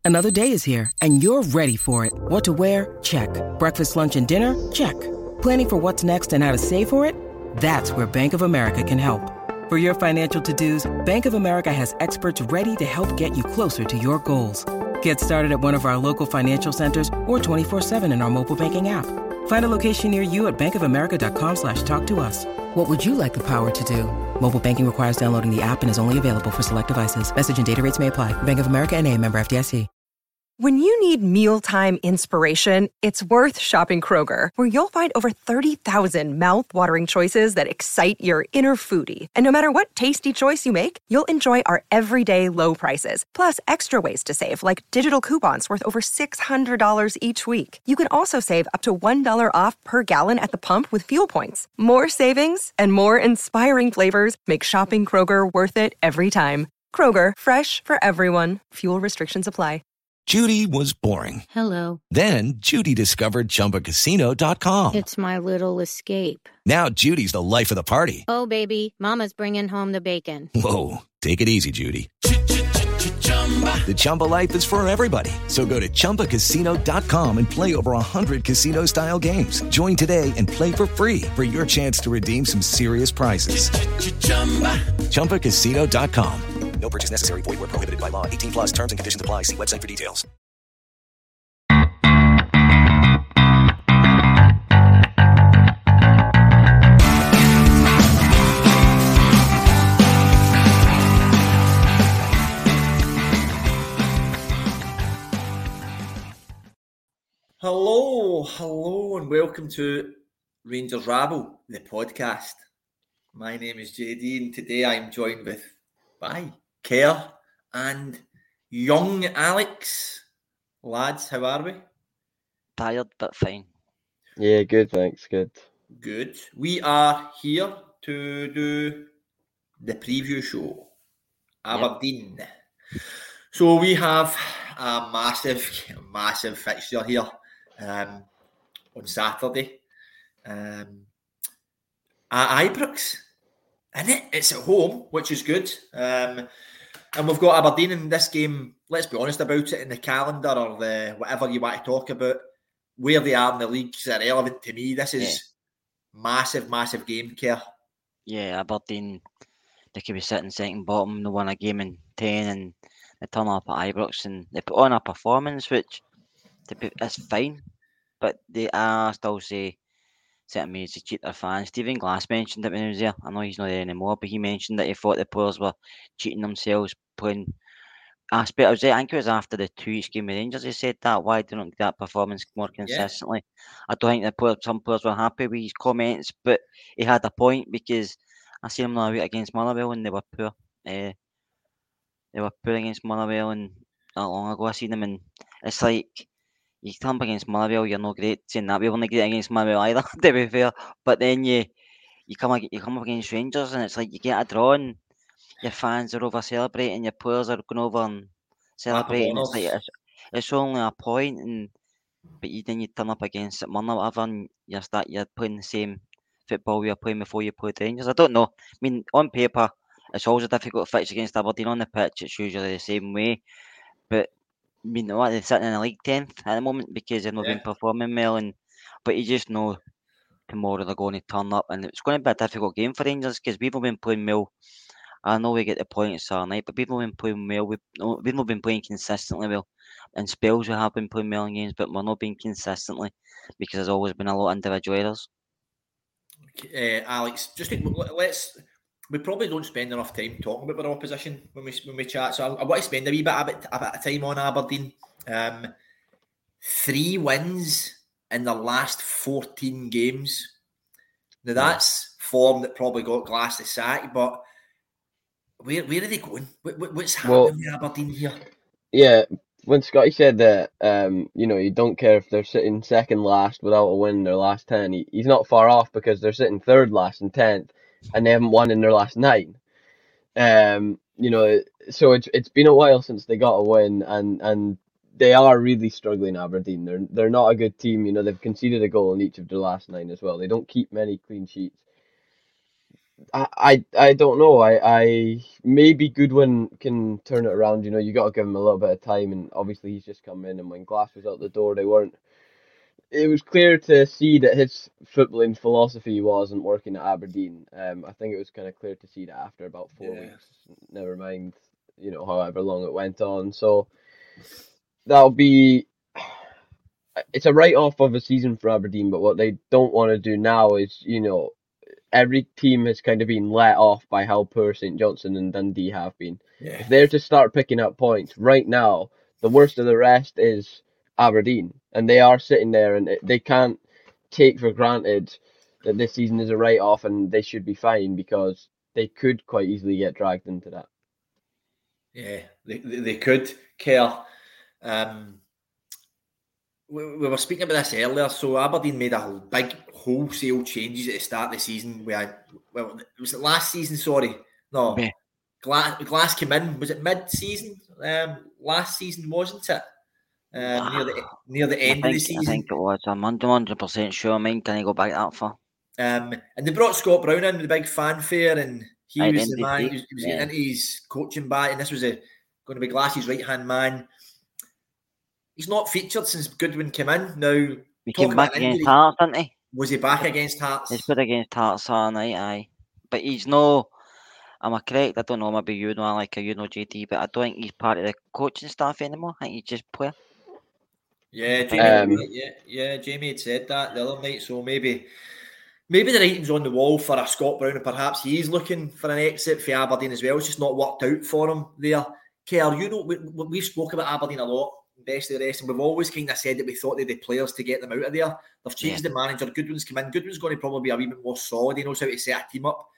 Another day is here, and you're ready for it. What to wear? Check. Breakfast, lunch, and dinner? Check. Planning for what's next and how to save for it? That's where Bank of America can help. For your financial to-dos, Bank of America has experts ready to help get you closer to your goals. Get started at one of our local financial centers or 24/7 in our mobile banking app. Find a location near you at bankofamerica.com/talktous. What would you like the power to do? Mobile banking requires downloading the app and is only available for select devices. Message and data rates may apply. Bank of America N.A., member FDIC. When you need mealtime inspiration, it's worth shopping Kroger, where you'll find over 30,000 mouth-watering choices that excite your inner foodie. And no matter what tasty choice you make, you'll enjoy our everyday low prices, plus extra ways to save, like digital coupons worth over $600 each week. You can also save up to $1 off per gallon at the pump with fuel points. More savings and more inspiring flavors make shopping Kroger worth it every time. Kroger, fresh for everyone. Fuel restrictions apply. Judy was boring. Hello. Then Judy discovered ChumbaCasino.com. It's my little escape. Now Judy's the life of the party. Oh, baby, mama's bringing home the bacon. Whoa, take it easy, Judy. The Chumba life is for everybody. So go to ChumbaCasino.com and play over 100 casino-style games. Join today and play for free for your chance to redeem some serious prizes. ChumbaCasino.com. No purchase necessary. Void where prohibited by law. 18 plus terms and conditions apply. See website for details. Hello, and welcome to Rangers Rabble, the podcast. My name is JD, and today I'm joined by Kerr and young Alex. Lads, how are we? Tired, but fine. Yeah, good, thanks, good. Good. We are here to do the preview show, Aberdeen. Yep. So we have a massive fixture here on Saturday at Ibrox. It's at home, which is good. And we've got Aberdeen in this game. Let's be honest about it, in the calendar or the whatever you want to talk about, where they are in the leagues are irrelevant to me. This is massive game, Kerr. Yeah, Aberdeen, they could be sitting second bottom. They won a game in 10 and they turn up at Ibrox and they put on a performance which is fine. But they are still certain ways to cheat their fans. Stephen Glass mentioned it when he was there. I know he's not there anymore, but he mentioned that he thought the players were cheating themselves playing aspect. I think it was after the 2-each game with Rangers he said that. Why didn't get that performance more consistently? Yeah. I don't think some players were happy with his comments, but he had a point because I seen him the other week against Motherwell and they were poor. They were poor against Motherwell and not long ago I seen them, and it's like you come up against Motherwell, you're not great. Saying that we weren't great against Motherwell either, to be fair. But then you come up against Rangers and it's like you get a draw and your fans are over celebrating, your players are going over and celebrating. It's like it's only a point, but then you turn up against it, or whatever, and you're playing the same football you were playing before you played Rangers. I don't know. I mean, on paper, it's always a difficult fix against Aberdeen. On the pitch, it's usually the same way. But I mean, they're sitting in the league 10th at the moment because they've not been performing well. But you just know tomorrow they're going to turn up, and it's going to be a difficult game for Rangers because we've not been playing well. I know we get the points Saturday night, but we've not been playing well. We've not been playing consistently well. In spells, we have been playing well in games, but we're not being consistently because there's always been a lot of individual errors. Alex, we probably don't spend enough time talking about our opposition when we chat. So I want to spend a bit of time on Aberdeen. 3 wins in the last 14 games. Now that's form that probably got Glass the sack, but where are they going? What's happening with Aberdeen here? Yeah, when Scotty said that, you don't care if they're sitting second last without a win in their last 10, he's not far off because they're sitting third last and 10th and they haven't won in their last 9. So it's been a while since they got a win and they are really struggling, Aberdeen. They're not a good team. They've conceded a goal in each of their last 9 as well. They don't keep many clean sheets. I don't know. I maybe Goodwin can turn it around. You got to give him a little bit of time, and obviously he's just come in. And when Glass was out the door, they weren't. It was clear to see that his footballing philosophy wasn't working at Aberdeen. I think it was kind of clear to see that after about 4 weeks. Never mind, however long it went on. So that'll be. It's a write-off of a season for Aberdeen, but what they don't want to do now is, every team has kind of been let off by how poor St Johnstone and Dundee have been. Yeah. If they're to start picking up points right now, the worst of the rest is Aberdeen, and they are sitting there, and they can't take for granted that this season is a write-off and they should be fine, because they could quite easily get dragged into that. Yeah, they could, Kerr. We were speaking about this earlier. So Aberdeen made a big wholesale changes at the start of the season. Was it last season? Sorry, no. Yeah. Glass came in. Was it mid-season? Last season, wasn't it? Near the end of the season. I think it was. I'm 100% sure. Mine can I go back that far? And they brought Scott Brown in with a big fanfare, and he was the man. He was getting into his coaching back, and this was going to be Glass's right-hand man. He's not featured since Goodwin came in. Now, he came back against Hearts, didn't he? Was he back against Hearts? He's put against Hearts all night, aye. But he's no. Am I correct? I don't know. Maybe you know, JD, but I don't think he's part of the coaching staff anymore. I think he's just player. Yeah, Jamie had said that the other night. So maybe the writing's on the wall for a Scott Brown, and perhaps he is looking for an exit for Aberdeen as well. It's just not worked out for him there. Kerr, we've spoke about Aberdeen a lot. Best of the rest, and we've always kind of said that we thought they had players to get them out of there. They've changed the manager. Goodwin's come in. Goodwin's going to probably be a wee bit more solid. He knows how to set a team up.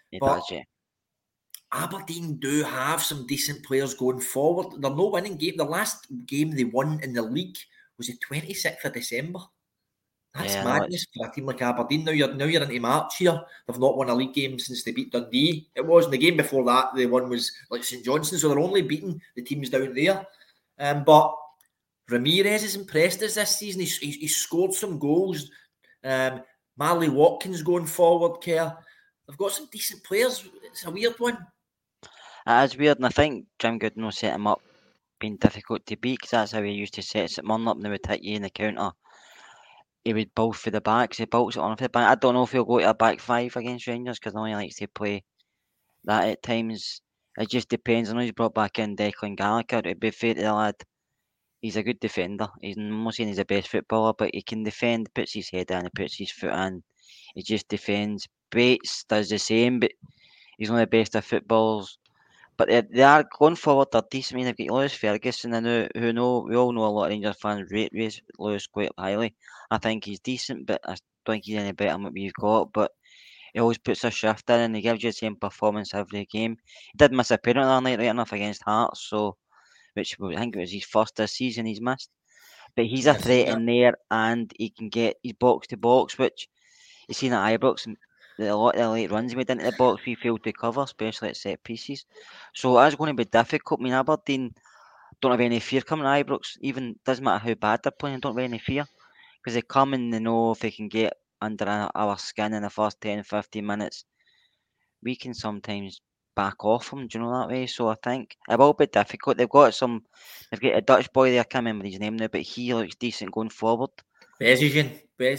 Aberdeen do have some decent players going forward. They're no winning game. The last game they won in the league was the 26th of December. That's madness for a team like Aberdeen. Now you're into March here. They've not won a league game since they beat Dundee. It was, and the game before that they won was like St Johnstone, so they're only beating the teams down there. But Ramirez has impressed us this season. He's scored some goals. Marley Watkins going forward, Kerr. They've got some decent players. It's a weird one. It is weird, and I think Jim Goodwin set him up being difficult to beat, because that's how he used to set St Mirren up, and they would hit you in the counter. He would bowl for the backs. He bolts it on for the back. I don't know if he'll go to a back five against Rangers, because I know he likes to play that at times. It just depends. I know he's brought back in Declan Gallagher. To be fair to the lad, he's a good defender. I'm not saying he's the best footballer, but he can defend, puts his head in, he puts his foot in. He just defends. Bates does the same, but he's one of the best of footballers. But they are going forward, they're decent. I mean, they've got Lewis Ferguson, we all know a lot of Rangers fans rate Lewis quite highly. I think he's decent, but I don't think he's any better than what we've got. But he always puts a shift in, and he gives you the same performance every game. He did miss a penalty that night, right enough, against Hearts, which I think it was his first this season he's missed. But he's a threat in there, and he can get his box to box, which you seen at Ibrox. A lot of the late runs he made into the box, we failed to cover, especially at set pieces. So that's going to be difficult. I mean, Aberdeen don't have any fear coming to Ibrox. Even doesn't matter how bad they're playing, don't have any fear, because they come and they know if they can get under our skin in the first 10-15 minutes, we can sometimes back off them. Do you know that way? So I think it will be difficult. They've got a Dutch boy there. I can't remember his name now, but he looks decent going forward. Bezvision.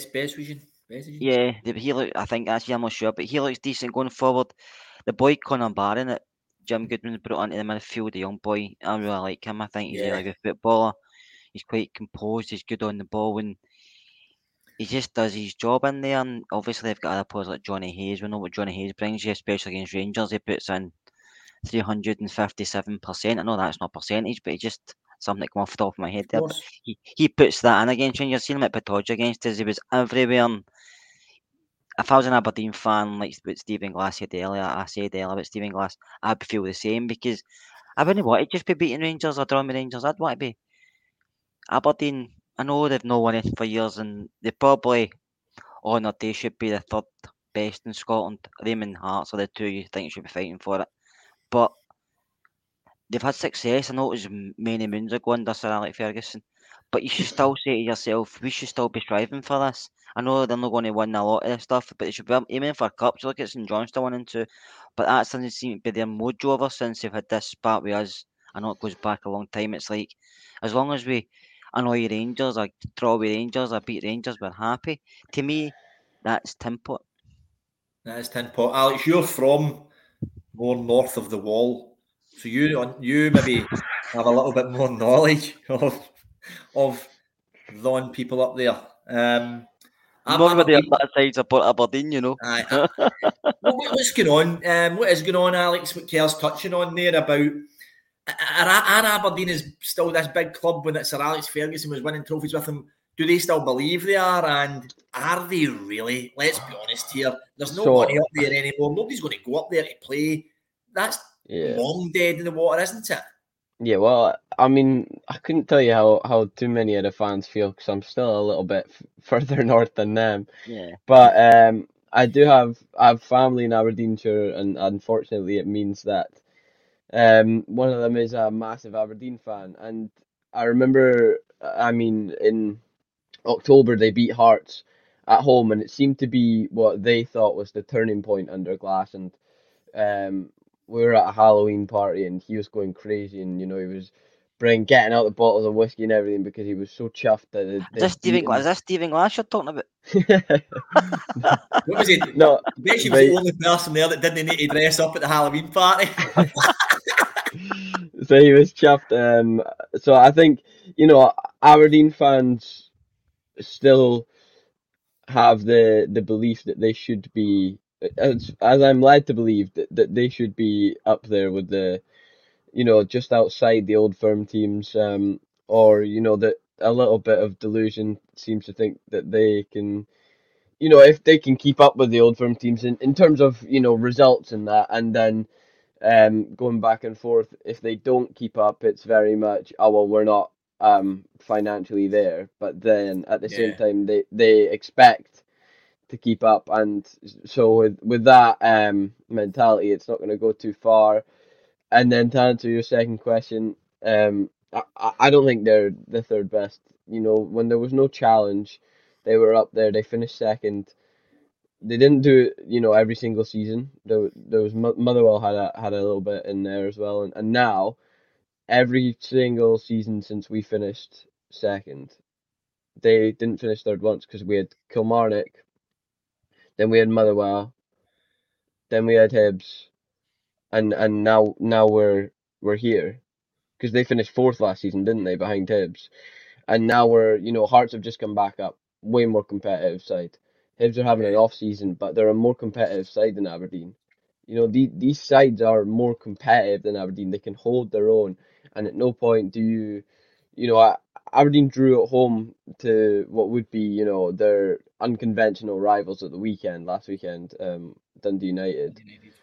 Yeah, I think that's, I'm not sure, but he looks decent going forward. The boy Conor Barron that Jim Goodwin's brought into the midfield, the young boy, I really like him. I think he's a really good footballer. He's quite composed, he's good on the ball, and he just does his job in there. And obviously they've got other players like Johnny Hayes. We know what Johnny Hayes brings you, especially against Rangers. He puts in 357%. I know that's not percentage, but he just... something that come off the top of my head there. But he puts that in against Rangers. Seen him at Pittodrie against us. He was everywhere. And if I was an Aberdeen fan, like what Stephen Glass said earlier, about Stephen Glass, I'd feel the same, because I wouldn't want to just be beating Rangers or drawing with Rangers. I'd want to be Aberdeen. I know they've not won it for years, and they probably on their day should be the third best in Scotland. Them and Hearts are the two you think should be fighting for it. But they've had success. I know it was many moons ago under Sir Alex Ferguson, but you should still say to yourself, we should still be striving for this. I know they're not going to win a lot of this stuff, but they should be aiming for cups. Look at St Johnstone 1 and 2, but that doesn't seem to be their mojo ever since they've had this spat with us. I know it goes back a long time. It's like, as long as we annoy Rangers or draw with Rangers or beat Rangers, we're happy. To me, that's tin pot. That is tin pot. Alex, you're from more north of the wall, so you maybe have a little bit more knowledge of the people up there. Nobody on that side support Aberdeen, you know. What's going on? What is going on, Alex? What Kerr's touching on there about are Aberdeen is still this big club when Sir Alex Ferguson was winning trophies with them? Do they still believe they are? And are they really? Let's be honest here. There's no money up there anymore. Nobody's going to go up there to play. That's long dead in the water, isn't it? Yeah, well, I mean, I couldn't tell you how too many of the fans feel because I'm still a little bit further north than them. Yeah. But I have family in Aberdeenshire, and unfortunately, it means that one of them is a massive Aberdeen fan. And I remember, I mean, in October they beat Hearts at home, and it seemed to be what they thought was the turning point under Glass. And we were at a Halloween party, and he was going crazy, and he was getting out the bottles of whiskey and everything because he was so chuffed that is this Stephen Glass you're talking about? What was it? No, I bet she was the only person there that didn't need to dress up at the Halloween party. So he was chuffed. So I think Aberdeen fans still have the belief that they should be, as I'm led to believe, that they should be up there with the, just outside the Old Firm teams, or that a little bit of delusion seems to think that they can, if they can keep up with the Old Firm teams in terms of results and that, and then going back and forth, if they don't keep up, it's very much, oh well, we're not financially there, but then at the same time they expect to keep up, and so with that mentality, it's not going to go too far. And then to answer your second question, I don't think they're the third best. When there was no challenge, they were up there. They finished second. They didn't do it, every single season. There was Motherwell had a little bit in there as well, and now every single season since we finished second, they didn't finish third once because we had Kilmarnock, then we had Motherwell, then we had Hibs, and now we're here because they finished fourth last season, didn't they, behind Hibs, and now we're Hearts have just come back up, way more competitive side. Hibs are having an off season, but they're a more competitive side than Aberdeen. These sides are more competitive than Aberdeen. They can hold their own, and at no point do Aberdeen drew at home to what would be their unconventional rivals at the last weekend, Dundee United.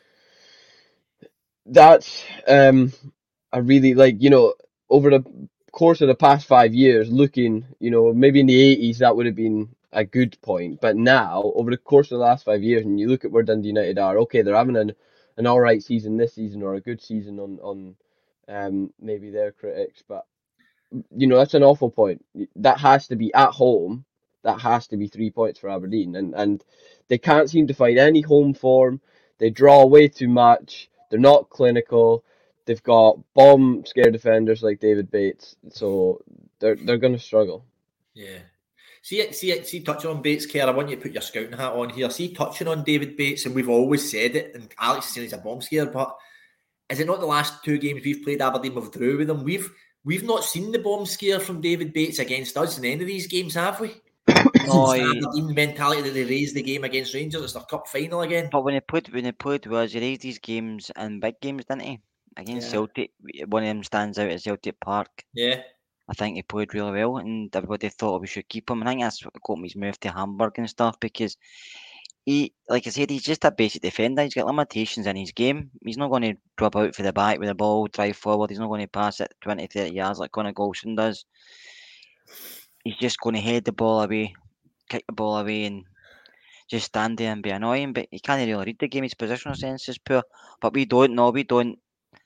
That's a really over the course of the past 5 years, looking maybe in the 80s that would have been a good point, but now over the course of the last 5 years, and you look at where Dundee United are, okay, they're having an all right season this season, or a good season on maybe their critics, but that's an awful point. That has to be at home. That has to be 3 points for Aberdeen, and they can't seem to find any home form. They draw way too much. They're not clinical. They've got bomb scare defenders like David Bates, so they're going to struggle. Yeah. See, touching on Bates, Kerr, I want you to put your scouting hat on here. See, touching on David Bates, and we've always said it, and Alex is saying he's a bomb scare, but is it not the last 2 games we've played Aberdeen, we've drew with them? We've not seen the bomb scare from David Bates against us in any of these games, have we? No, Aberdeen mentality that they raised the game against Rangers. It's their cup final again. But when he played with us, he raised these games in big games, didn't he? Against Celtic, one of them stands out at Celtic Park. Yeah. I think he played really well, and everybody thought we should keep him. I think that's what got him his move to Hamburg and stuff, because he, like I said, he's just a basic defender. He's got limitations in his game. He's not going to drop out for the back with the ball, drive forward. He's not going to pass it 20, 30 yards like Conor Golson does. He's just going to head the ball away, kick the ball away, and just stand there and be annoying. But he can't really read the game. His positional sense is poor. But we don't.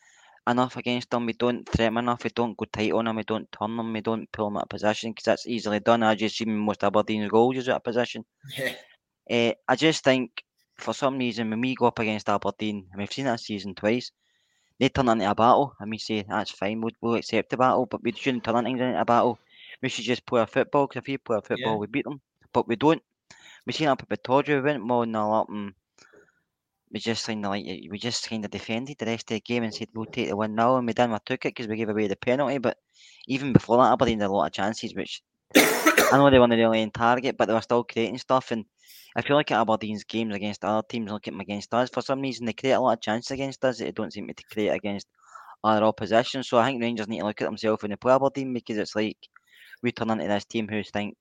enough against them. We don't threaten enough. We don't go tight on them. We don't turn them. We don't pull them out of position because that's easily done. As you see, most Aberdeen's goals is out of position. Yeah. I just think for some reason when we go up against Aberdeen, and we've seen that season twice, they turn into a battle, and we say that's fine. We'll accept the battle, but we shouldn't turn things into a battle. We should just play our football. Because if we play our football, we beat them. But we don't. We seen up at Pittodrie, we went 1-0 up, and we just kind of defended the rest of the game and said we'll take the 1-0, and we done. We took it because we gave away the penalty. But even before that, Aberdeen had a lot of chances, which I know they weren't really in target, but they were still creating stuff. And if you look at Aberdeen's games against other teams, look at them against us, for some reason they create a lot of chances against us that they don't seem to create against other opposition. So I think Rangers need to look at themselves when they play Aberdeen, because it's like we turn into this team who think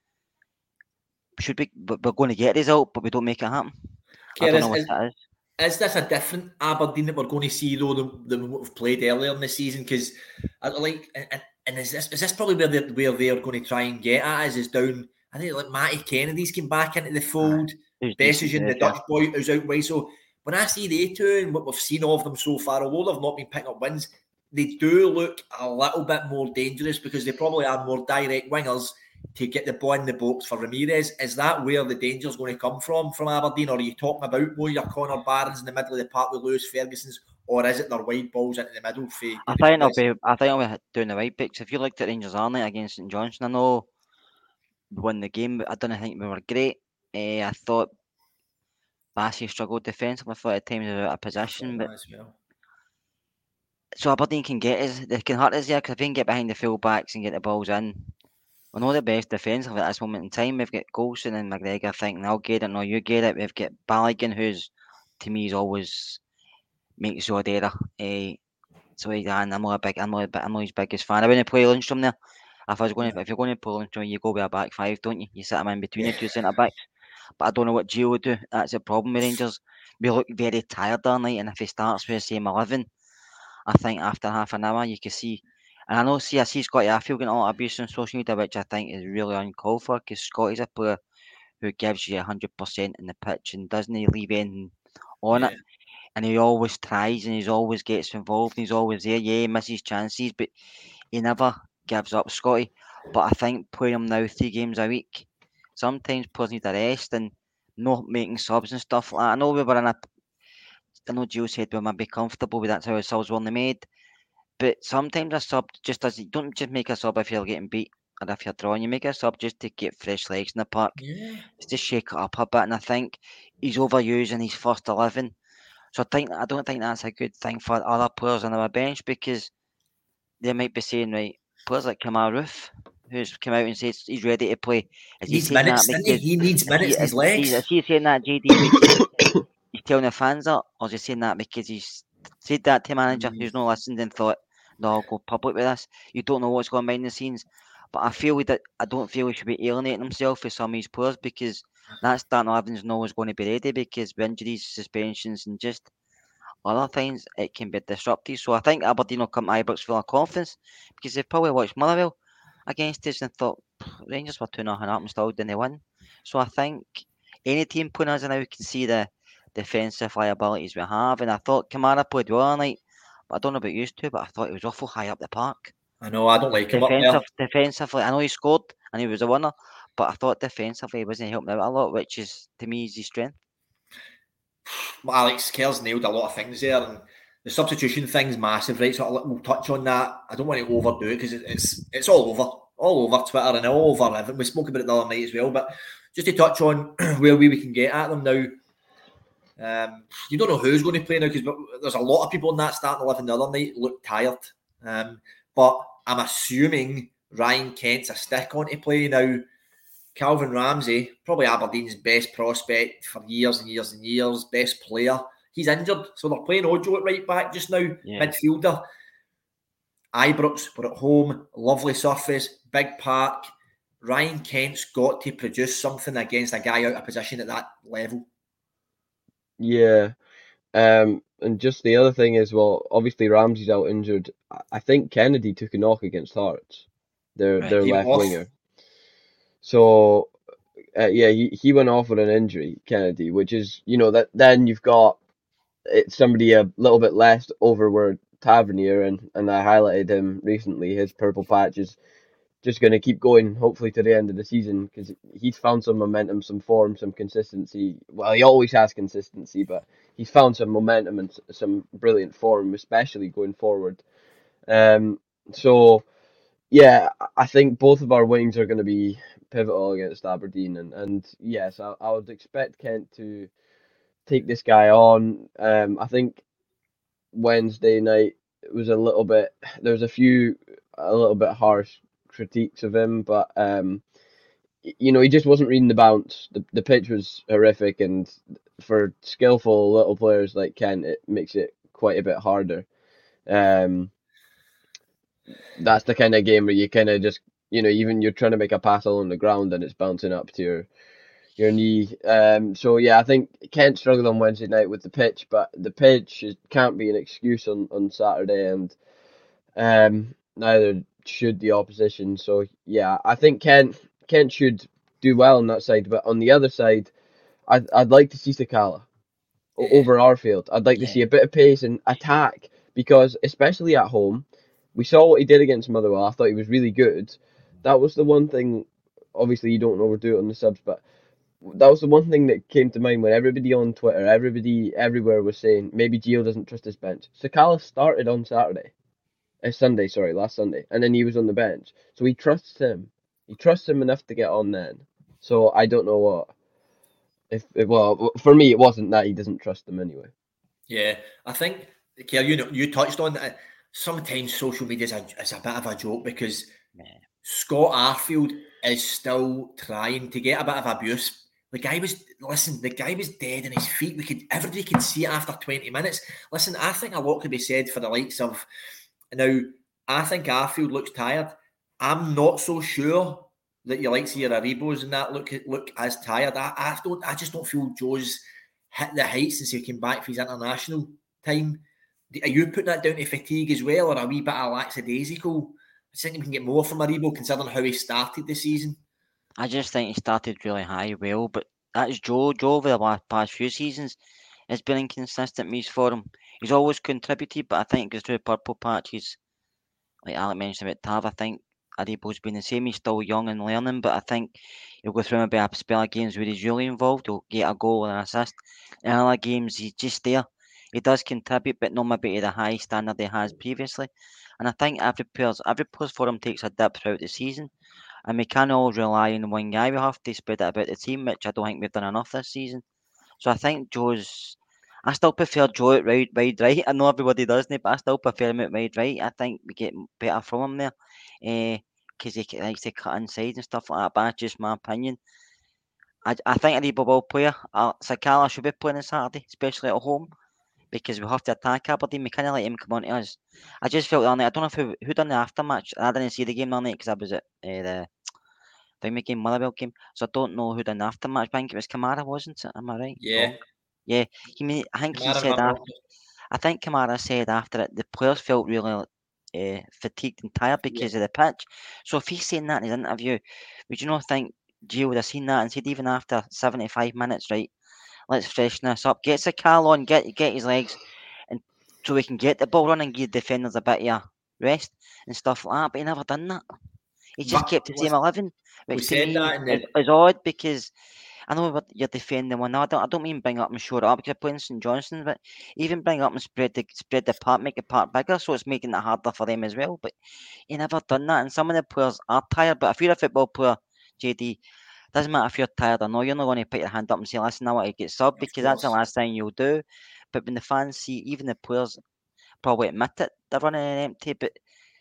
we're going to get a result, but we don't make it happen. I don't know what that is. Is this a different Aberdeen that we're going to see though than what we've played earlier in the season? Because is this probably where they're going to try and get at is down? I think like Matty Kennedy's came back into the fold. Bessage, the Dutch boy who's out wide. So when I see they two and what we've seen of them so far, although they've not been picking up wins, they do look a little bit more dangerous because they probably are more direct wingers to get the ball in the box for Ramirez. Is that where the danger is going to come from Aberdeen, or are you talking about more your Connor Barons in the middle of the park with Lewis Ferguson's, or is it their wide balls into the middle? I think I'll be doing the right picks. If you looked at Rangers Army against St Johnstone, I know we won the game, but I don't think we were great. I thought Bassey struggled defensively. I thought at times we were out of position, but so Aberdeen can get us. They can hurt us there because if they can get behind the full backs and get the balls in, we're not the best defensively at this moment in time. We've got Golson and McGregor thinking, I'll get it, no, you get it. We've got Balogun, who's, to me, is always makes the odd error. So I'm his biggest fan. I wouldn't play Lundstrom there. If you're going to play Lundstrom, you go with a back five, don't you? You sit him in between the two centre backs. But I don't know what Gio would do. That's the problem with Rangers. We look very tired all night, and if he starts with the same 11, I think after half an hour you can see. And I see Scotty Arfield getting a lot of abuse on social media, which I think is really uncalled for, because Scotty's a player who gives you 100% in the pitch and doesn't leave anything on it. And he always tries and he always gets involved and he's always there. Yeah, he misses chances, but he never gives up, Scotty. But I think playing him now 3 games a week, sometimes players need a rest and not making subs and stuff like that. I know Gio said we might be comfortable with that's how his subs were only made. But sometimes a sub just does. You don't just make a sub if you're getting beat or if you're drawing. You make a sub just to get fresh legs in the park. Yeah. Just shake it up a bit. And I think he's overusing his first 11. So I don't think that's a good thing for other players on our bench, because they might be saying, right, players like Kamal Roof, who's come out and says he's ready to play. He needs minutes in his legs. Is he saying that, JD? He's telling the fans that, or is he saying that because he's said that to manager who's not listened and thought, no, I'll go public with this? You don't know what's going behind the scenes. But I don't feel he should be alienating himself with some of these players, because that starting 11 is not always going to be ready, because with injuries, suspensions, and just other things, it can be disruptive. So I think Aberdeen will come to Ibrox full of confidence, because they've probably watched Motherwell against us and thought Rangers were 2-0 up and still didn't win. So I think any team playing us now can see the defensive liabilities we have. And I thought Kamara played well all night, but I don't know about you two, but I thought he was awful high up the park. I know, I don't like him up there. Defensively, I know he scored and he was a winner, but I thought defensively he wasn't helping out a lot, which is, to me, is his strength. Alex Kerr's nailed a lot of things there, and the substitution thing's massive, right? So we'll touch on that. I don't want to overdo it because it's all over Twitter and all over everything. We spoke about it the other night as well, but just to touch on where we can get at them now. You don't know who's going to play now, because there's a lot of people in that starting 11 the other night look tired. But I'm assuming Ryan Kent's a stick on to play now. Calvin Ramsey, probably Aberdeen's best prospect for years and years and years, best player. He's injured, so they're playing Ojo at right back just now, midfielder. Ibrox, we're at home, lovely surface, big park. Ryan Kent's got to produce something against a guy out of position at that level. Yeah. And just the other thing is, well, obviously Ramsey's out injured. I think Kennedy took a knock against Hearts, their left winger. So, he went off with an injury, Kennedy, which is, that then you've got somebody a little bit less over where Tavernier, and I highlighted him recently. His purple patch is just going to keep going, hopefully to the end of the season, because he's found some momentum, some form, some consistency. Well, he always has consistency, but he's found some momentum and some brilliant form, especially going forward. So, yeah, I think both of our wings are going to be pivotal against Aberdeen, and yes, I would expect Kent to take this guy on. I think Wednesday night was a little bit, there was a little bit harsh critiques of him, but he just wasn't reading the bounce. The pitch was horrific, and for skillful little players like Kent, it makes it quite a bit harder. That's the kind of game where you kind of just, even you're trying to make a pass along the ground and it's bouncing up to your knee. So yeah, I think Kent struggled on Wednesday night with the pitch, but the pitch can't be an excuse on Saturday, and neither should the opposition. So yeah, I think Kent should do well on that side, but on the other side, I'd like to see Sakala over Arfield. I'd like to see a bit of pace and attack, because especially at home, we saw what he did against Motherwell. I thought he was really good. That was the one thing. Obviously, you don't overdo it on the subs, but that was the one thing that came to mind when everybody on Twitter, everybody everywhere was saying maybe Gio doesn't trust his bench. Sakala started on last Sunday, and then he was on the bench. So he trusts him. He trusts him enough to get on then. So I don't know what. Well, for me, it wasn't that he doesn't trust them anyway. Yeah, I think, Keir, you touched on that. Sometimes social media is a bit of a joke, because Scott Arfield is still trying to get a bit of abuse. The guy was dead on his feet. Everybody could see it after 20 minutes. Listen, I think a lot could be said for the likes of, now, I think Arfield looks tired. I'm not so sure that you like to see your Aribos and that look as tired. I just don't feel Joe's hit the heights since he came back for his international time. Are you putting that down to fatigue as well, or a wee bit of lackadaisical? I think we can get more from Aribo considering how he started the season. I just think he started really high, well, but that's Joe. Joe over the past few seasons has been inconsistent with his form. He's always contributed, but I think it goes through purple patches. Like Alec mentioned about Tav, I think Aribo's been the same. He's still young and learning, but I think he'll go through maybe a spell of games where he's really involved. He'll get a goal and an assist. In other games, he's just there. He does contribute, but not maybe to the high standard he has previously. And I think every player's form takes a dip throughout the season. And we can't always rely on one guy. We have to spread it about the team, which I don't think we've done enough this season. So I think I still prefer Joe at wide right. I know everybody doesn't, but I still prefer him at wide right. I think we get better from him there, because he likes to cut inside and stuff like that. But that's just my opinion. I think Aribo will play. Sakala should be playing on Saturday, especially at home, because we have to attack Aberdeen. We kind of let him come on to us. I just felt I don't know who done the aftermatch. I didn't see the game on night because I was at the Vimy game, Motherwell game. So I don't know who done the aftermatch. I think it was Kamara, wasn't it? Am I right? Yeah. Yeah. I think he said after. I think Kamara said after it, the players felt really fatigued and tired because of the pitch. So if he's saying that in his interview, would you not think Gio would have seen that and said even after 75 minutes, right? Let's freshen this up. Get Sakala on, get his legs, and so we can get the ball running, give defenders a bit of rest and stuff like that. But he never done that. He just kept the same 11, which to me is odd, because I know you're defending one. I don't mean bring up and shore it up because you're playing St Johnstone, but even bring up and spread the part, make the part bigger, so it's making it harder for them as well. But he never done that, and some of the players are tired. But if you're a football player, JD, doesn't matter if you're tired or not, you're not going to put your hand up and say, listen, I want to get subbed, because that's the last thing you'll do. But when the fans see, even the players probably admit it, they're running empty, but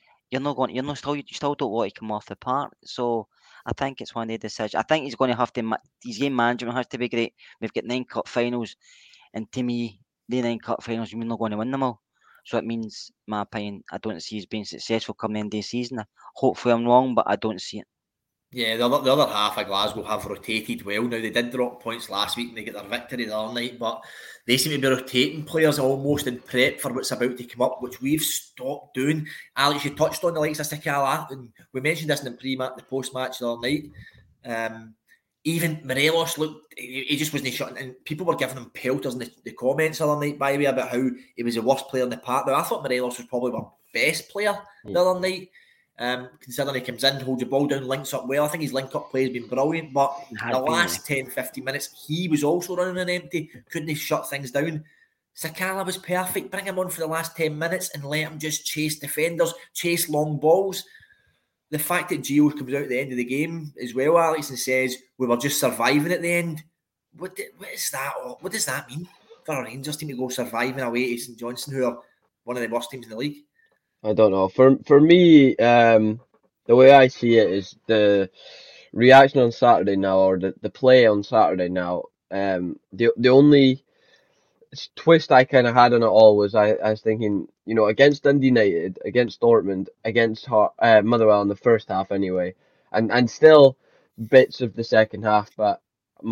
you still don't want to come off the park. So I think it's one of the decisions. I think he's going to have to, his game management has to be great. We've got 9 cup finals, and to me, the 9 cup finals, we're not going to win them all. So it means, in my opinion, I don't see us being successful come the end of the season. Hopefully I'm wrong, but I don't see it. Yeah, the other half of Glasgow have rotated well. Now, they did drop points last week and they get their victory the other night, but they seem to be rotating players almost in prep for what's about to come up, which we've stopped doing. Alex, you touched on the likes of Sakala, and we mentioned this in the post-match the other night. even Morelos looked, he just wasn't shutting, and people were giving him pelters in the comments the other night, by the way, about how he was the worst player in the park. Now, I thought Morelos was probably our best player the other night, considering he comes in, holds the ball down, links up well. I think his link-up play has been brilliant, but the last 10, 15 minutes, he was also running on empty, couldn't he shut things down. Sakala was perfect. Bring him on for the last 10 minutes and let him just chase defenders, chase long balls. The fact that Gio comes out at the end of the game as well, Alex, and says we were just surviving at the end. What is that? What does that mean for a Rangers team to go surviving away to St Johnstone, who are one of the worst teams in the league? I don't know. For me, the way I see it is the reaction on Saturday now, or the play on Saturday now. The only twist I kind of had on it all was I was thinking, against Dundee United, against Dortmund, against Motherwell in the first half anyway, and still bits of the second half, but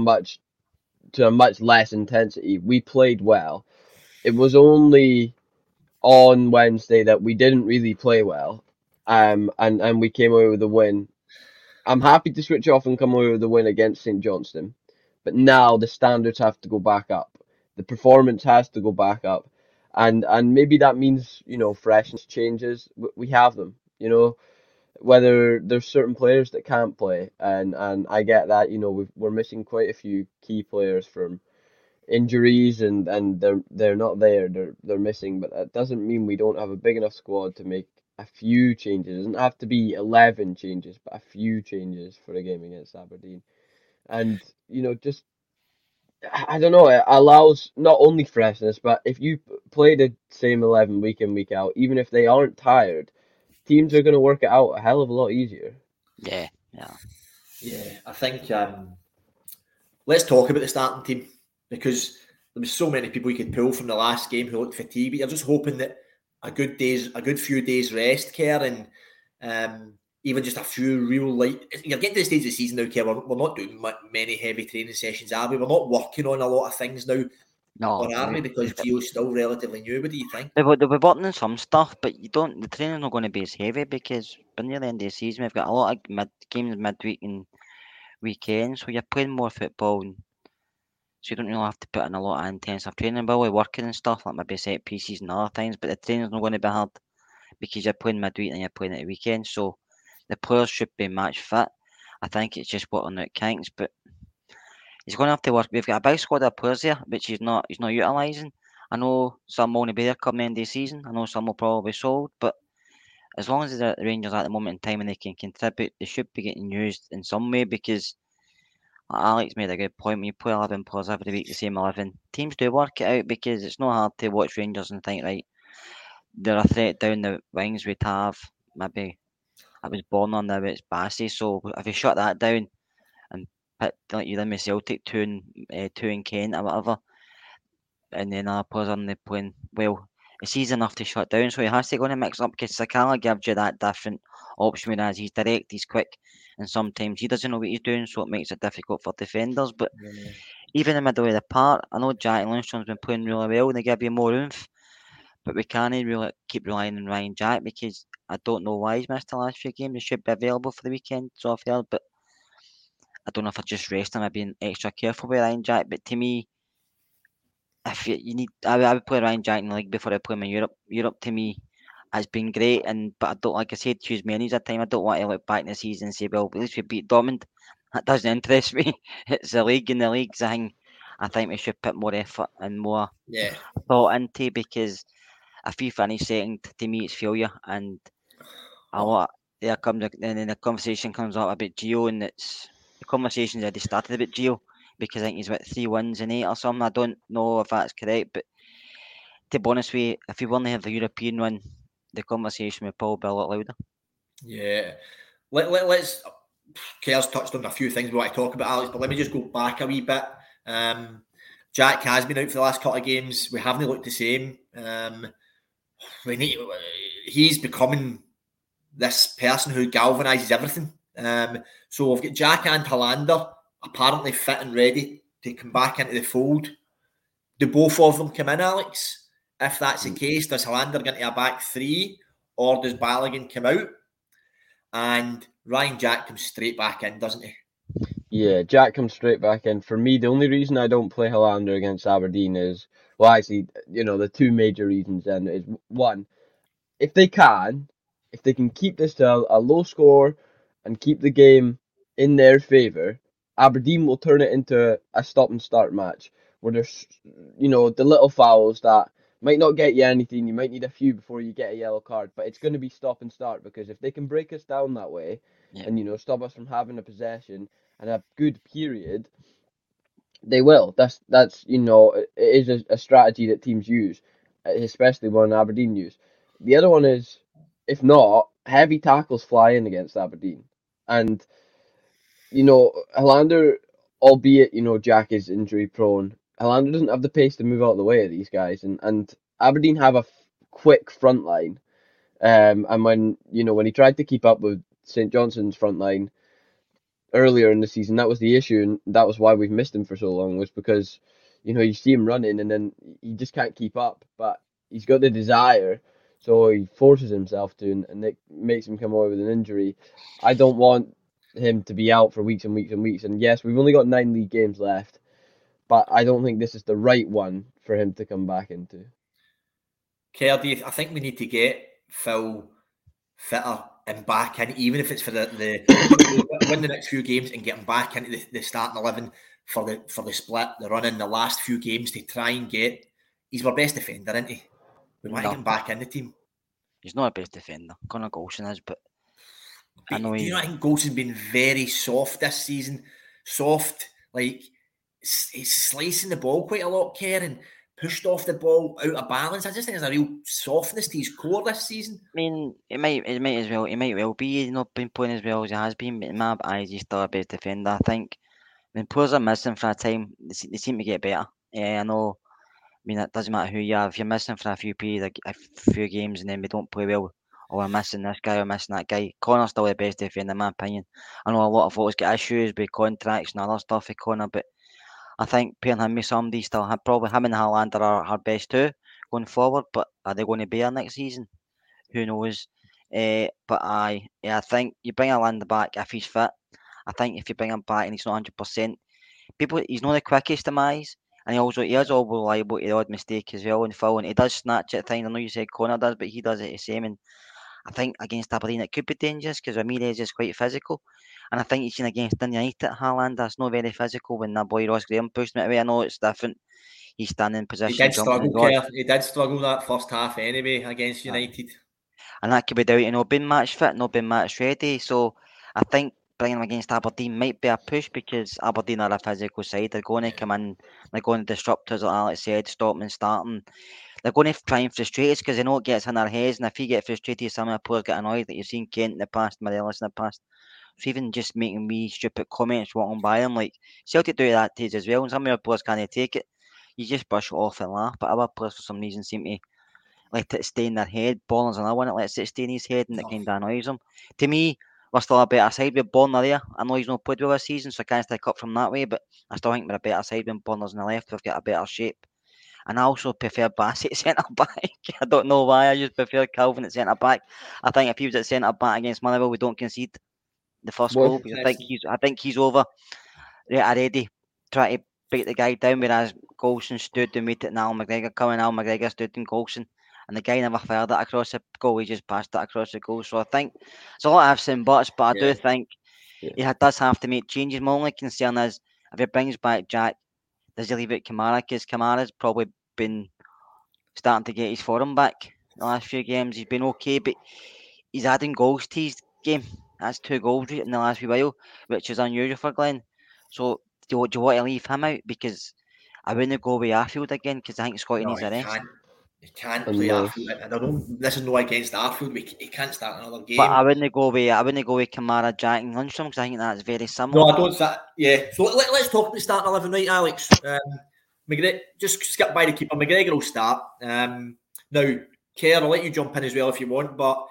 to a much less intensity. We played well. It was only on Wednesday that we didn't really play well, and we came away with a win. I'm happy to switch off and come away with a win against St Johnstone, but now the standards have to go back up. The performance has to go back up, and maybe that means freshness changes. We have them, whether there's certain players that can't play, and I get that. We're missing quite a few key players from injuries, and they're not there. They're missing, but that doesn't mean we don't have a big enough squad to make a few changes. It doesn't have to be 11 changes, but a few changes for a game against Aberdeen, and just. I don't know, it allows not only freshness, but if you play the same 11 week in, week out, even if they aren't tired, teams are going to work it out a hell of a lot easier. Yeah. I think let's talk about the starting team, because there was so many people you could pull from the last game who looked fatigued, but you're just hoping that a good few days rest, Kerr, and even just a few real you're getting to the stage of the season now, Kerr, we're not doing many heavy training sessions, are we? We're not working on a lot of things now. No, or are we? Because Gio's still relatively new. What do you think? They'll be working on some stuff, but the training's not going to be as heavy, because by near the end of the season we've got a lot of games midweek and weekends, so you're playing more football, so you don't really have to put in a lot of intensive training. We'll be working and stuff like maybe set pieces and other things, but the training's not going to be hard because you're playing midweek and you're playing at the weekend, so the players should be match fit. I think it's just working out kinks, but he's going to have to work. We've got a big squad of players here, which he's not utilising. I know some will only be there come the end of the season. I know some will probably be sold, but as long as the Rangers at the moment in time and they can contribute, they should be getting used in some way, because Alex made a good point. When you play 11 players every week, the same 11, teams do work it out, because it's not hard to watch Rangers and think, right, they're a threat down the wings. We'd have maybe I was born on now, it's Bassey, so if you shut that down and put like you done with Celtic, two in Kent or whatever, and then other players on the playing well, it's easy enough to shut down, so he has to go and mix up, because Sakala gives you that different option, whereas he's direct, he's quick, and sometimes he doesn't know what he's doing, so it makes it difficult for defenders. But even in the middle of the park, I know Jack Lundstrom's been playing really well and they give you more oomph, but we can't really keep relying on Ryan Jack, because I don't know why he's missed the last few games. He should be available for the weekend, so I've heard, but I don't know if I just rest him. I've been extra careful with Ryan Jack, but to me, if you need, I would play Ryan Jack in the league before I play him in Europe. Europe to me has been great, but I don't, like I said, choose menus at time. I don't want to look back in the season and say, well, at least we beat Dortmund. That doesn't interest me. It's the league, and the league's the thing I think we should put more effort and more thought into, because if we finish second, to me it's failure, and a lot there comes, and then the conversation comes up about Gio, and the conversation's already started about Gio, because I think he's got 3 wins in 8 or something. I don't know if that's correct, but to be honest with you, if we weren't to have the European one, the conversation would probably be a lot louder. Yeah. Let's Kerr's touched on a few things we want to talk about, Alex, but let me just go back a wee bit. Jack has been out for the last couple of games. We haven't looked the same. He's becoming this person who galvanises everything. So we've got Jack and Helander apparently fit and ready to come back into the fold. Do both of them come in, Alex? If that's the case, does Helander get into a back 3, or does Balogun come out? And Ryan Jack comes straight back in, doesn't he? Yeah, Jack comes straight back in. For me, the only reason I don't play Helander against Aberdeen is, well, actually, the two major reasons then is one, if they can keep this to a low score and keep the game in their favour, Aberdeen will turn it into a stop and start match where there's, the little fouls that might not get you anything. You might need a few before you get a yellow card, but it's going to be stop and start because if they can break us down that way Yeah. and, stop us from having a possession and a good period, they will. That's it is a strategy that teams use, especially one Aberdeen use. The other one is, if not, heavy tackles fly in against Aberdeen, and Helander, albeit Jack is injury prone, Helander doesn't have the pace to move out of the way of these guys, and Aberdeen have a quick front line, and when he tried to keep up with St Johnson's front line earlier in the season, that was the issue, and that was why we've missed him for so long, was because, you see him running and then he just can't keep up, but he's got the desire, so he forces himself to, and it makes him come away with an injury. I don't want him to be out for weeks and weeks and weeks, and yes, we've only got 9 league games left, but I don't think this is the right one for him to come back into. Kerr, I think we need to get Phil fitter and back in, even if it's for the win the next few games and get him back into the starting 11 for the split, the run in the last few games to try and get. He's our best defender, isn't he? We want to get him back in the team. He's not our best defender. Connor Golson is, but I know do you not think Golson's been very soft this season? Soft, like he's slicing the ball quite a lot, Kerr, pushed off the ball out of balance. I just think there's a real softness to his core this season. I mean, it might well be. He's not been playing as well as he has been, but in my eyes, he's still our best defender. I think when players are missing for a time, they seem to get better. I know. I mean, it doesn't matter who you are. If you're missing for a few periods, a few games, and then we don't play well, or we're missing this guy or missing that guy, Connor's still the best defender in my opinion. I know a lot of folks get issues with contracts and other stuff with Connor, but I think pairing him with somebody still probably him and Helander are our best two going forward. But are they going to be there next season? Who knows? But I think you bring Helander back if he's fit. I think if you bring him back and he's not 100%, he's not the quickest to my eyes. And he is always liable to the odd mistake as well in foul, and he does snatch at times. I know you said Connor does, but he does it the same. And I think against Aberdeen it could be dangerous because Ramirez is quite physical. And I think you've seen against United, Helander, it's not very physical when that boy Ross Graham pushed him away. I know it's different. He's standing in position. He did struggle that first half anyway against United. And that could be down to not being match fit, not being match ready. So I think bringing him against Aberdeen might be a push because Aberdeen are a physical side. They're going to come in, they're going to disrupt us, like Alex said, stop and starting. They're going to try and frustrate us because they know it gets in their heads. And if you get frustrated, some of the players get annoyed. Like you've seen Kent in the past, Morelos in the past. So even just making wee stupid comments walking by them, like Celtic do that to us as well. And some of your players can't take it. You just brush it off and laugh. But other players for some reason seem to let it stay in their head. Borner's another one that lets it stay in his head and it kind of annoys him. To me, we're still a better side with Borner there. I know he's not played well this season, so I can't stick up from that way, but I still think we're a better side when Borner's on the left. We've got a better shape. And I also prefer Bassett at centre back. I don't know why. I just prefer Calvin at centre back. I think if he was at centre back against Motherwell, we don't concede the first goal. I think he's over already trying to break the guy down, whereas Golson stood and waited and Al McGregor coming. Al McGregor stood in Golson. And the guy never fired it across the goal. He just passed it across the goal. So I think it's a lot of ifs and buts, but I do think he does have to make changes. My only concern is if he brings back Jack, does he leave it Kamara? Because Kamara's probably been starting to get his form back the last few games. He's been okay, but he's adding goals to his game. That's 2 goals in the last few while, which is unusual for Glenn. So do you want to leave him out? Because I wouldn't go with Arfield again because I think Scotty needs a rest. He can't play Arfield. I don't know. This is no against Arfield. He can't start another game. But I wouldn't go with Kamara, Jack, and Lundstram because I think that's very similar. No, I don't. So let's talk about starting 11, right, Alex? McGregor, just skip by the keeper. McGregor will start. Now, Kerr, I'll let you jump in as well if you want. But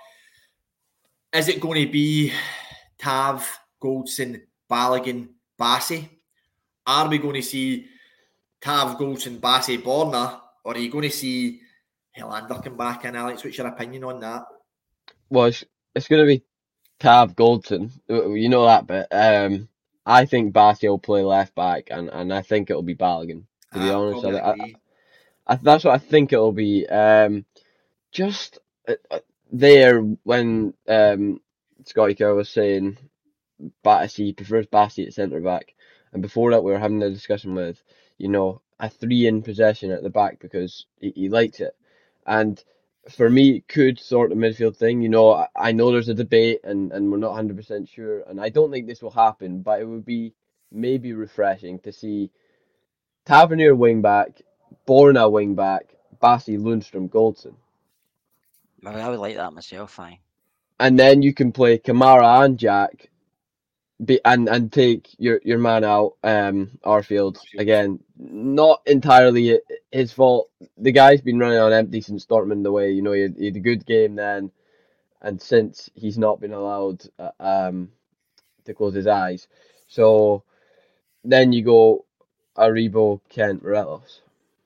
is it going to be Tav, Goldson, Balogun, Bassey? Are we going to see Tav, Goldson, Bassey, Borner, or are you going to see Helander come back in, Alex? What's your opinion on that? Well, it's going to be Tav, Goldson. You know that bit. I think Bassey will play left back, and I think it'll be Balogun. To be honest, Probably agree. that's what I think it'll be. Just there when Scotty Kerr was saying he prefers Bassey at centre back, and before that we were having a discussion with, a 3 in possession at the back because he likes it, and for me it could sort of midfield thing. I know there's a debate and we're not 100% sure, and I don't think this will happen, but it would be maybe refreshing to see Tavernier wing back, Borna wing back, Bassey, Lundstrom, Goldson. I would like that myself, aye. And then you can play Kamara and Jack, and take your man out, Arfield. Again, not entirely his fault. The guy's been running on empty since Dortmund away. He had a good game then, and since he's not been allowed to close his eyes. So then you go Aribo, Kent, Morelos.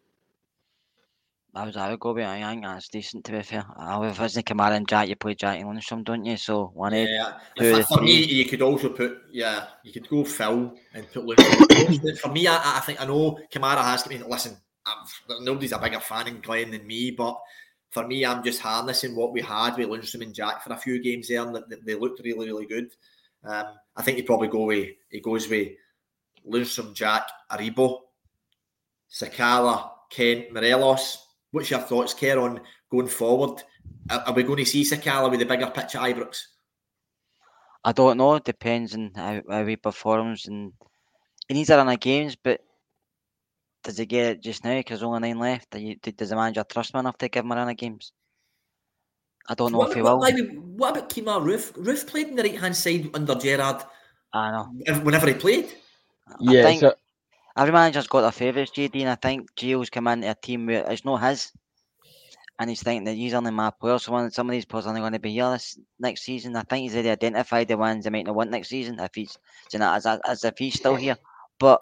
I would go with it. I think that's decent, to be fair. If it's the Kamara and Jack, you play Jack and Lundstrom, don't you? So For me, you could also put you could go Phil and put Lundstrom. For me, I think I know Kamara has to be. Listen, nobody's a bigger fan in Glenn than me, but for me, I'm just harnessing what we had with Lundstrom and Jack for a few games there, and they looked really, really good. I think he'd probably goes with Lundstrom, Jack, Aribo, Sakala, Kent, Morelos. What's your thoughts, Kerr, on going forward? Are we going to see Sakala with the bigger pitch at Ibrox? I don't know. It depends on how he performs, and he needs a run of games, but does he get it just now because there's only 9 left? Does the manager trust him enough to give him a run of games? I don't know if he will. What about Kemar Roofe? Roofe played in the right-hand side under Gerrard. I know. Whenever he played. I think every manager's got their favourites, JD, and I think Gio's come into a team where it's not his, and he's thinking that he's only my player, so some of these players are only going to be here next season. I think he's already identified the ones that might not want next season if he's as if he's still here. But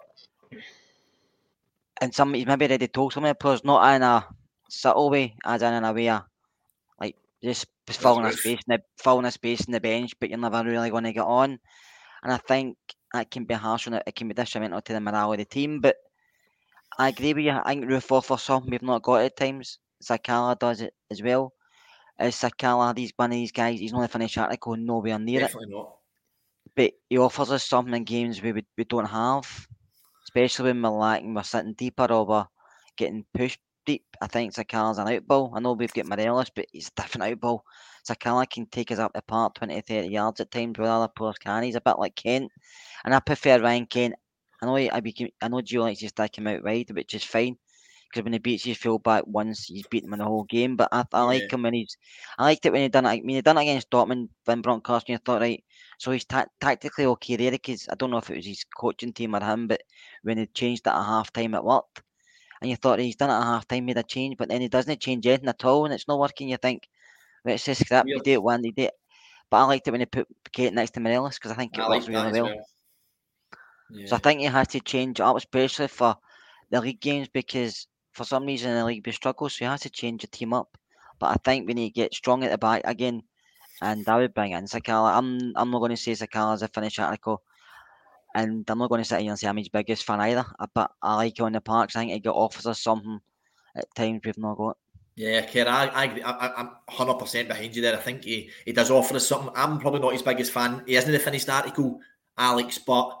and he's maybe already told some of the players, not in a subtle way, as in a way of, like, just filling a space in the bench, but you're never really going to get on. And I think that can be harsh on it. It can be detrimental to the morale of the team. But I agree with you. I think Roofe offers something we've not got at times. Sakala does it as well. Sakala, one of these guys, he's not a finished article, nowhere near Definitely it. Not. But he offers us something in games we don't have, especially when we're sitting deeper or we're getting pushed deep. I think Sakala's an outball. I know we've got Morelos, but he's a different outball. Sakala can take us up the park 20-30 yards at times where other players can. He's a bit like Kent. And I prefer Ryan Kent. I know Gio likes to stick him out wide, which is fine. Because when he beats his fullback once, he's beaten him in the whole game. But I like him when I liked it when he done it. He done it against Dortmund when Bronk Carson. I thought, right, so he's tactically okay there. Because I don't know if it was his coaching team or him, but when he changed it at half time, it worked. And you thought he's done it at half time, made a change, but then he doesn't change anything at all, and it's not working. You think, right, it's just scrap. You do it one, you do it. But I liked it when he put Kate next to Morelos because I think it works really well. Yeah. So I think he has to change it up, especially for the league games, because for some reason in the league we struggle, so he has to change the team up. But I think we need to get strong at the back again, and I would bring in Sakala. I'm not going to say Sakala's a finished article, and I'm not going to sit here and say I'm his biggest fan either. But I like him on the parks. I think he offers us something at times we've not got. Yeah, Kerr, I agree. I'm 100% behind you there. I think he does offer us something. I'm probably not his biggest fan. He isn't the finished article, Alex, but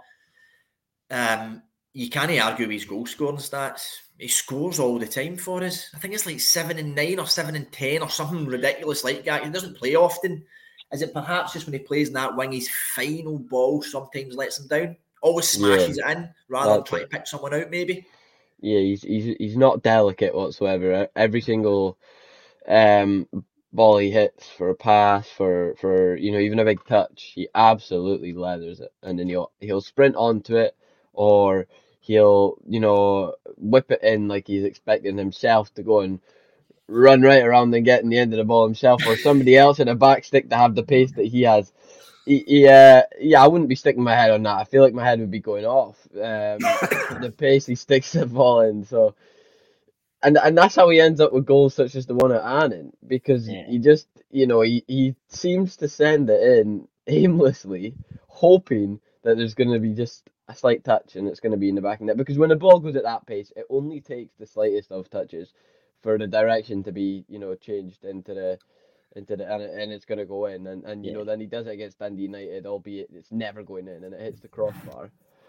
you can't argue with his goal scoring stats. He scores all the time for us. I think it's like 7 and 9 or 7 and 10 or something ridiculous like that. He doesn't play often. Is it perhaps just when he plays in that wing, his final ball sometimes lets him down? Always smashes it in rather than trying to pick someone out, maybe? Yeah, he's not delicate whatsoever. Every single ball he hits for a pass, for even a big touch, he absolutely leathers it, and then he'll sprint onto it, or he'll whip it in like he's expecting himself to go and run right around and get in the end of the ball himself, or somebody else in a back stick to have the pace that he has. I wouldn't be sticking my head on that. I feel like my head would be going off. The pace he sticks the ball in. So, and that's how he ends up with goals such as the one at Annan, because he just, he seems to send it in aimlessly, hoping that there's going to be just a slight touch and it's going to be in the back of the net. Because when the ball goes at that pace, it only takes the slightest of touches for the direction to be, changed into the and it's going to go in. And then he does it against Dundee United, albeit it's never going in and it hits the crossbar.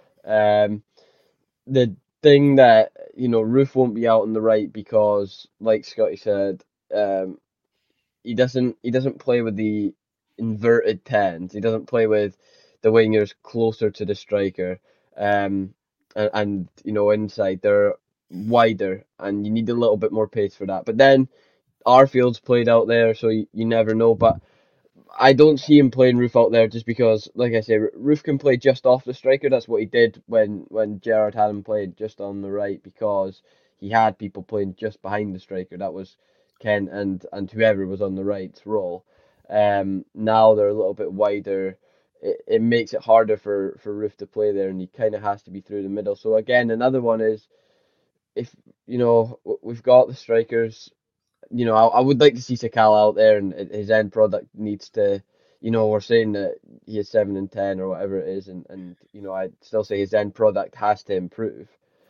The thing that, Roofe won't be out on the right because, like Scotty said, he doesn't play with the inverted tens. He doesn't play with the wingers closer to the striker. And inside they're wider and you need a little bit more pace for that. But then Arfield's played out there, so you never know. But I don't see him playing Roofe out there just because, like I say, Roofe can play just off the striker. That's what he did when Gerrard had him played just on the right, because he had people playing just behind the striker. That was Kent and whoever was on the right's role. Now they're a little bit wider. It makes it harder for Roofe to play there, and he kind of has to be through the middle. So again, another one is, if we've got the strikers, I would like to see Sakala out there, and his end product needs to, we're saying that he is 7 and 10 or whatever it is, and I'd still say his end product has to improve.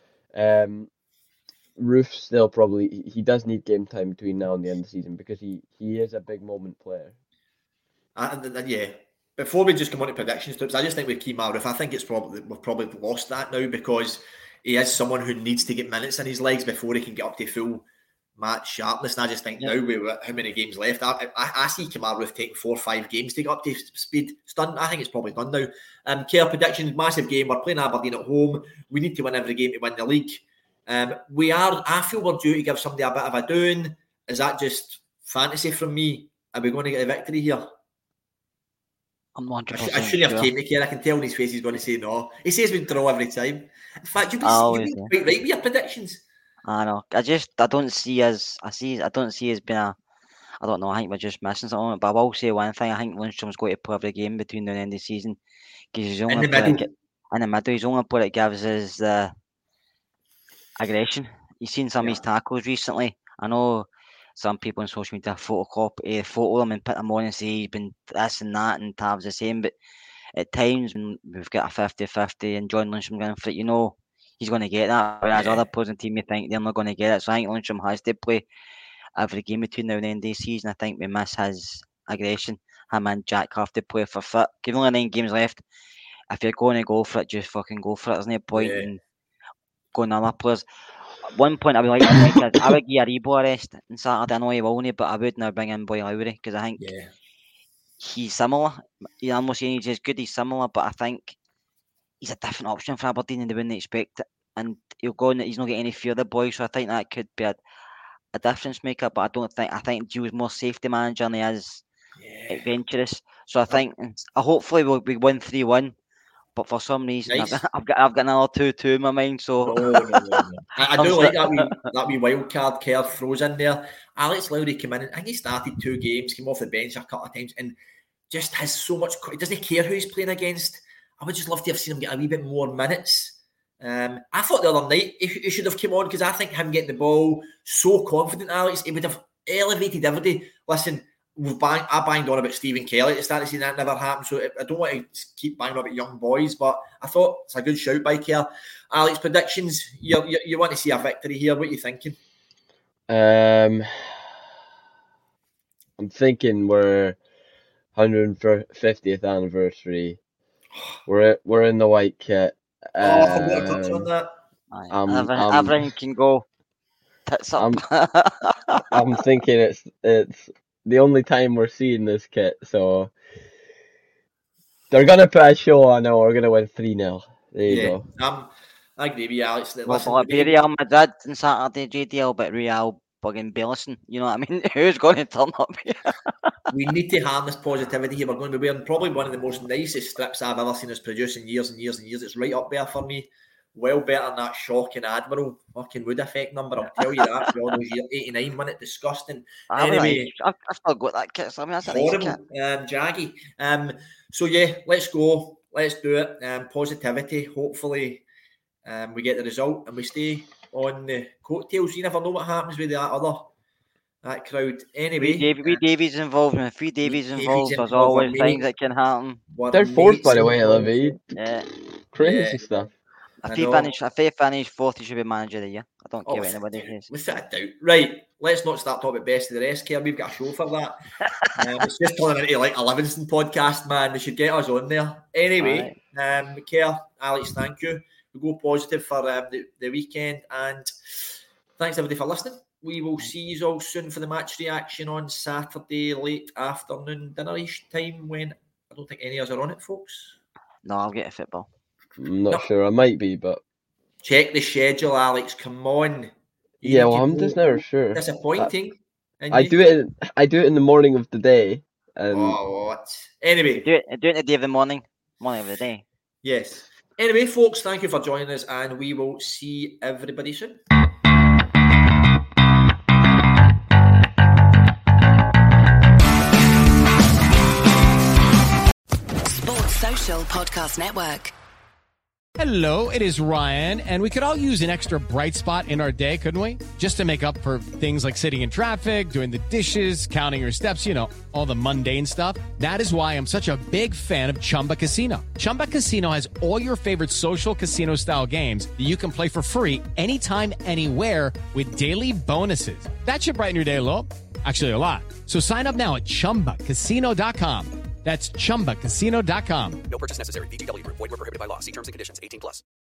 Roofe still probably, he does need game time between now and the end of the season because he is a big moment player. Yeah. Before we just come on to predictions, I just think with Kemar Roofe, I think we've probably lost that now, because he is someone who needs to get minutes in his legs before he can get up to full match sharpness. And I just think now, with how many games left, I see Kemar Roofe taking 4 or 5 games to get up to speed. I think it's probably done now. Care predictions, massive game. We're playing Aberdeen at home. We need to win every game to win the league. I feel we're due to give somebody a bit of a doing. Is that just fantasy from me? Are we going to get a victory here? I'm 100% I shouldn't have taken it here. I can tell in his face he's going to say no. He says we draw every time. In fact, you've been quite right with your predictions. I know. I don't see us being a. I don't know. I think we're just missing something. But I will say one thing. I think Lundstrom's going to play every game between now and the end of the season, because he's only in the middle. He's only player that gives us the aggression. You've seen some of his tackles recently. I know some people on social media photo them and put them on and say he's been this and that, and Tav's the same. But at times when we've got a 50-50 and John Lundstrom going for it, he's going to get that. Whereas other players in the team, you think they're not going to get it. So I think Lundstrom has to play every game between now and the end of the season. I think we miss his aggression. Him and Jack have to play for fit. Given only 9 games left, if you're going to go for it, just fucking go for it. There's no point in going to other players. One point I would like to make is I would give Aribo a rest on Saturday. I know he will, but I would now bring in Boy Lowry, because I think he's similar. I'm not saying he's as good, he's similar, but I think he's a different option for Aberdeen and they wouldn't expect it. And he'll go and he's not getting any fear of the boys, so I think that could be a difference maker. But I think Gio's more safety manager than he is adventurous. So I think hopefully we'll win 3-1. But for some reason, I've got another 2-2 in my mind. So no. I do like that wee wild card Kerr throws in there. Alex Lowry came in, and I think he started 2 games, came off the bench a couple of times, and just has so much. He doesn't care who he's playing against. I would just love to have seen him get a wee bit more minutes. I thought the other night he should have come on, because I think him getting the ball so confident, Alex, he would have elevated everybody. Listen. I banged on about Stephen Kelly at the start of the season. That never happened, so I don't want to keep banging on about young boys, but I thought it's a good shout by Kerr. Alex, predictions, you want to see a victory here. What are you thinking? I'm thinking we're 150th anniversary. We're in the white kit. I'm going to touch on that. Everyone can go tits up. I'm thinking it's the only time we're seeing this kit, so they're going to put a show on and we're going to win 3-0. There you go. I agree with you, Alex. Will it be Real Madrid on Saturday, JDL, but Real bugging Bellison? You know what I mean? Who's going to turn up here? We need to harness positivity here. We're going to be wearing probably one of the most nicest strips I've ever seen us produce in years and years and years. It's right up there for me. Well better than that shocking Admiral fucking Wood Effect number, I'll tell you that, for all those years. 89 minute, disgusting. Anyway, I've still got that kit, so I mean, that's horrible, nice kit. Jaggy. So yeah, let's go. Let's do it. Positivity. Hopefully we get the result and we stay on the coattails. You never know what happens with that other that crowd. Anyway, Davies involved, and if Davies involved, there's involved, always mate. things that can happen. They're fourth, by the way, Olivia. Yeah. Crazy stuff. If they finish fourth, he should be manager of the year. I don't care what anybody says. Without a doubt. Right, let's not start talking about best of the rest, Kerr. We've got a show for that. It's just turning into like a Livingston podcast, man. They should get us on there. Anyway, Kerr, Alex, thank you. We go positive for the weekend, and thanks everybody for listening. We will see you all soon for the match reaction on Saturday, late afternoon, dinner-ish time, when I don't think any of us are on it, folks. No, I'll get a football. I'm not sure. I might be, but check the schedule, Alex. Come on. I'm just never sure. Disappointing. I do it in the morning of the day. And what? Anyway, do it the day of the morning of the day. Yes. Anyway, folks, thank you for joining us, and we will see everybody soon. Sports Social Podcast Network. Hello, it is Ryan, and we could all use an extra bright spot in our day, couldn't we? Just to make up for things like sitting in traffic, doing the dishes, counting your steps, all the mundane stuff. That is why I'm such a big fan of Chumba Casino. Chumba Casino has all your favorite social casino-style games that you can play for free anytime, anywhere with daily bonuses. That should brighten your day a little. Actually, a lot. So sign up now at ChumbaCasino.com. That's ChumbaCasino.com. No purchase necessary. VGW Group. Void where prohibited by law. See terms and conditions. 18+.